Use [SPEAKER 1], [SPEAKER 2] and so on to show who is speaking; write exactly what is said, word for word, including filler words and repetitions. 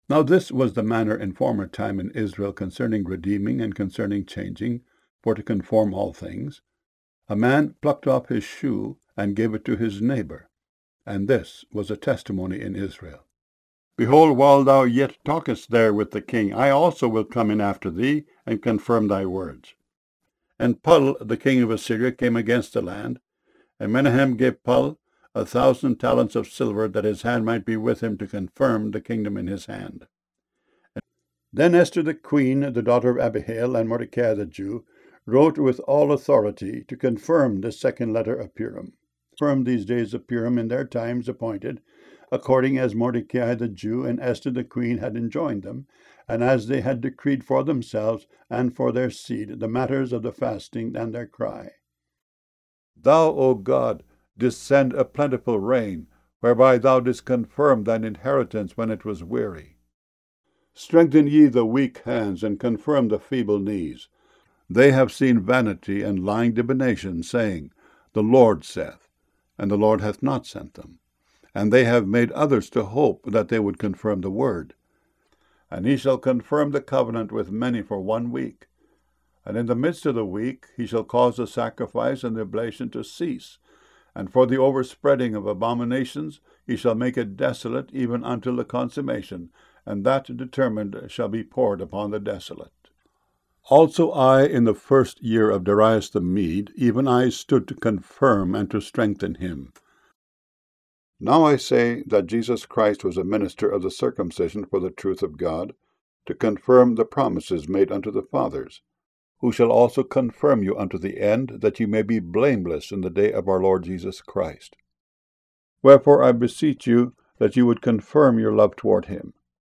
[SPEAKER 1] Now this was the manner in former time in Israel concerning redeeming and concerning changing, for to conform all things. A man plucked off his shoe and gave it to his neighbor, and this was a testimony in Israel. Behold, while thou yet talkest there with the king, I also will come in after thee, and confirm thy words. And Pul, the king of Assyria, came against the land, and Menahem gave Pul a thousand talents of silver, that his hand might be with him to confirm the kingdom in his hand. Then Esther the queen, the daughter of Abihail, and Mordecai the Jew, wrote with all authority to confirm the second letter of Purim. Confirm these days of Purim in their times appointed, according as Mordecai the Jew and Esther the queen had enjoined them, and as they had decreed for themselves and for their seed the matters of the fasting and their cry. Thou, O God, didst send a plentiful rain, whereby thou didst confirm thine inheritance when it was weary. Strengthen ye the weak hands, and confirm the feeble knees. They have seen vanity and lying divination, saying, The Lord saith, and the Lord hath not sent them. And they have made others to hope that they would confirm the word. And he shall confirm the covenant with many for one week. And in the midst of the week he shall cause the sacrifice and the oblation to cease. And for the overspreading of abominations he shall make it desolate even until the consummation, and that determined shall be poured upon the desolate. Also I, in the first year of Darius the Mede, even I stood to confirm and to strengthen him. Now I say that Jesus Christ was a minister of the circumcision for the truth of God, to confirm the promises made unto the fathers, who shall also confirm you unto the end, that ye may be blameless in the day of our Lord Jesus Christ. Wherefore I beseech you that you would confirm your love toward him.